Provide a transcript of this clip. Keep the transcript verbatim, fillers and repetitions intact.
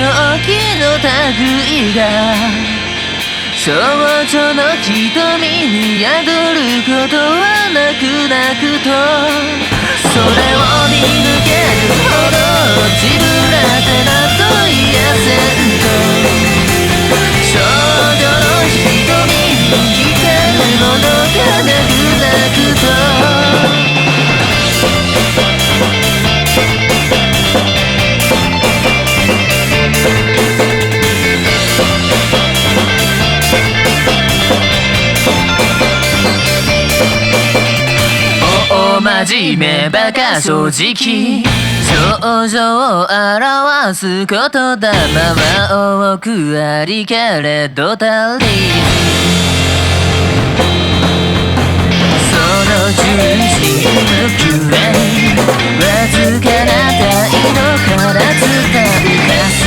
気の類が少女の瞳に宿ることはなくなくとそれを見抜けるほど自分らってなど癒せんと少女の瞳に光るものがなくなくと真面目バカ正直症状を表すことだまま多くありけれど足りその中心のゆえわずかな態度から伝うか